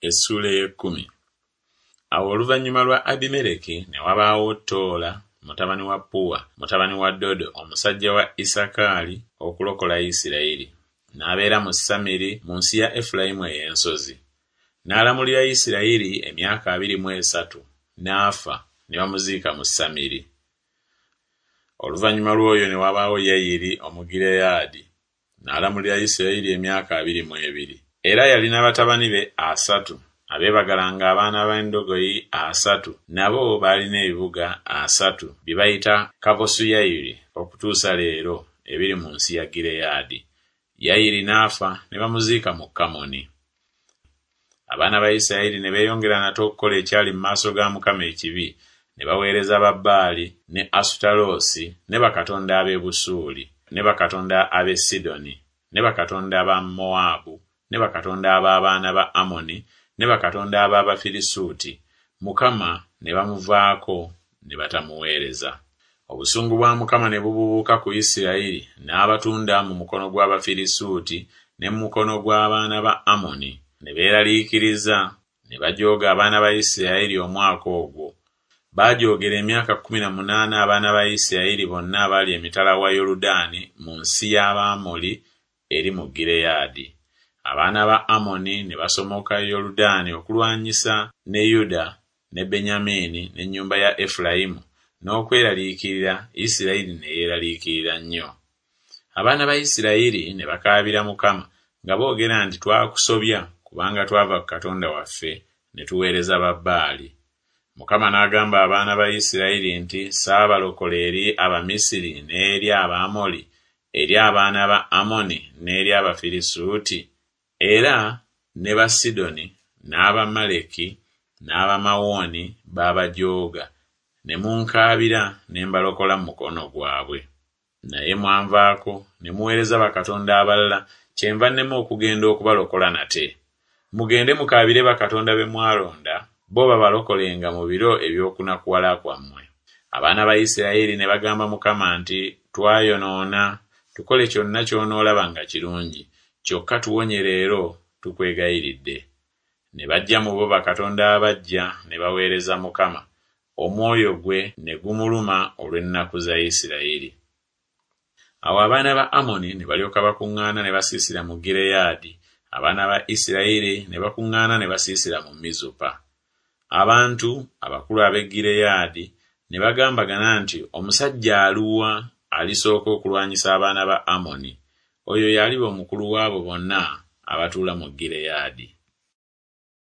Essula 10. Awo oluvannyuma lwa Abimeleki ne wabaawo Toola mutabani wa Puwa mutabani wa Dodo omusajja wa Isakaali okulokola Isirayiri. N'abeera mu Samiri mu nsi ya Efulayimu ey'ensozi. N'alamulira Isirayiri emyaka 23, n'afa ne bamuziika mu Samiri. Oluvannyuma lw'oyo ne wabaawo Yayiri Omugireyaadi. N'alamulira Isirayiri emyaka 22. Era yalina batabani be 3 abeebagalanga abaana b'endogoyi 3, nabo baalina ebibuga 3 bye bayita Kavosuyayiri okutuusa leero ebiri mu nsi ya Gireyaadi. Yayiri n'afa ne bamuziika mu Kamoni. Abaana ba Isirayiri ne beeyongera nate okukola ekyali mu maaso ga Mukama ekibi, ne baweereza Babaali ne Asutaloosi ne bakatonda ab'e Busuuli ne bakatonda ab'e Sidoni ne bakatonda aba Mowaabu ne bakatonda ab'abaana ba Amoni ne bakatonda ab'Abafirisuuti. Mukama ne bamuvaako ne batamuweereza. Obusungu bwa Mukama ne bubuubuuka ku Isirayiri, n'abatunda mu mukono gw'Abafirisuuti ne mu mukono gw'abaana ba Amoni. Ne beeraliikiriza ne bajooga abaana ba Isirayiri omwaka ogwo. Baajoogera emyaka 18 abaana ba Isirayiri bonna abaali emitala wa Yoludaani mu nsi y'Abamoli eri mu Gireyaadi. Abaana ba Amoni ne basomoka Yoludaani okulwanyisa ne Yuda ne Benyamini n'ennyumba ya Efulayimu, n'okweraliikirira Isirayiri ne yeeraliikirira nnyo. Abaana ba Isirayiri ne bakaabira Mukama nga boogera nti, twakusobya kubanga twava ku Katonda waffe ne tuweereza Babaali. Mukama n'agamba abaana ba Isirayiri nti, saabalokola eri Abamisiri n'eri Abamoli, eri abaana ba Amoni n'eri Abafirisuuti, era ne ba Sidoni n'Abamaleki n'Abamawoni baabajooga, ne munkaabira ne mbalokola mu mukono gwabwe. Naye mwanvaako ne muweereza bakatonda abalala, kyenva nnema okugenda okubalokola nate. Mugende mukaabire bakatonda be mwalonda, bo babalokolenga mu biro eby'okunakuwala kwammwe. Abaana ba Isirayiri ne bagamba Mukama nti, twayonoona, tukole kyonna ky'onoolaba nga kirungi, kyokka tuwonye leero tukwegayiridde. Ne bajja mu bo bakatonda abajja ne baweereza Mukama. Omwoyo gwe ne gumuluma olw'ennaku za Isirayiri. Awo abaana ba Amoni ne balyoka bakuŋŋaana ne basiisira mu Gireyaadi. Abaana ba Isirayiri ne bakuŋŋaana ne basiisira mu Mizupa. Abantu abakulu ab'e Gireyaadi ne bagambagana nti, omusajja aluwa alisooka okulwanyisa abaana ba Amoni? Oyo yaliba omukulu w'abo bonna abatuula mu Gireyaadi.